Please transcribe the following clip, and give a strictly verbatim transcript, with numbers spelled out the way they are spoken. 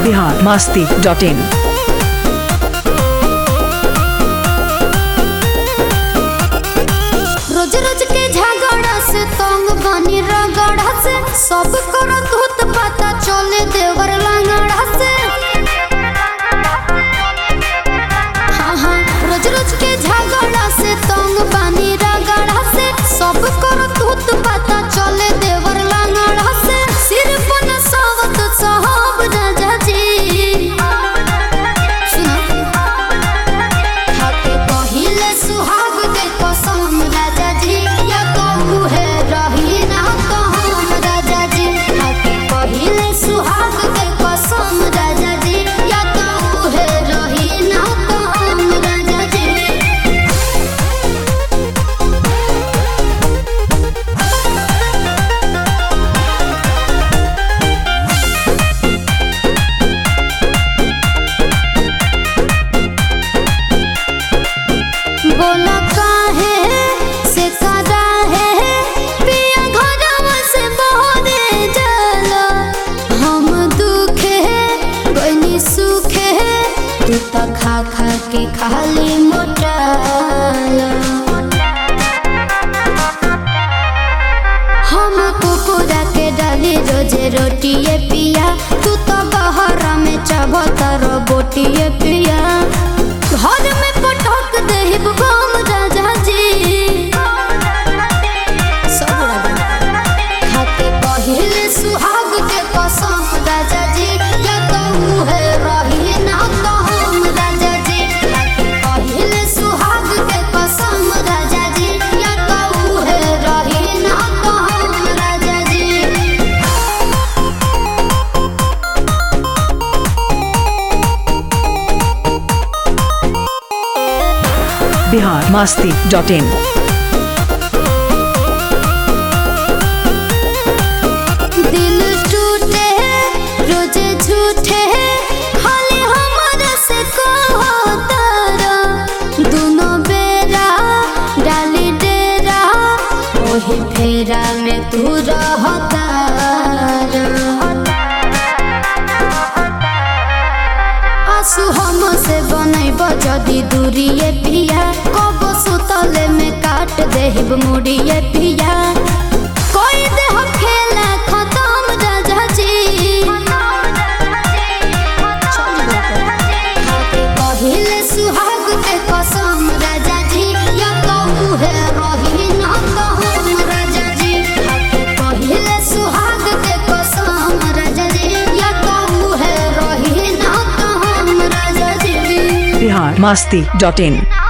Bihar Masti dot इन। रोज रोज के झगड़ा से तंग बनी रगड़ा से सब करो धूत पता चले देवर लंगड़ा से। हाँ हाँ रोज रोज के झगड़ा से तंग बनी रगड़ा से सब करो धूत पता चले देवर लंगड़ा से। सिर पर सावत साहब राजा जी सुनो हाथे पहिले सुहाग के कसम राजा जी या कहू है रही ना तो हम राजा जी। हाथे पहिले सुहाग के कसम राजा जी या कहू है रही ना तो हम राजा जी। बोला काहे से सदा है पिया घरवा से बहरे जाला। हम दुखे बनी सुखे तू तो खा खा के खाली मोटाला। हम कुकुरा के डाली रोजे रोटिए पिया तू तो बहरा में चाबतर बोटिए पिया। घर में पटक देहिब गम राजा जी खाते पहिले सुहाग के कसम राजा जी या कहू है रही ना तो हम राजा जी। खाते पहिले सुहाग के कसम राजा जी या कहू है रही ना तो हम राजा जी। Bihar Masti dot in. दिल टूटे रोजे झूठे खाली हमारे से कहो तारा। दोनों बेरा डाली डेरा ओही फेरा में तू रहता। आंसू हमसे बनैब जदी दूरिए पिया कबो सुतले में काट देहिब मुड़िए पिया। कोई देह खेला खत्म राजा जी हाथे पहिले सुहाग के कसम राजा जी या कहू है रही ना तो हम राजा जी। हाथे पहिले सुहाग के कसम राजा जी या कहू है रही ना तो हम राजा जी। बिहार मस्ती डॉट इन।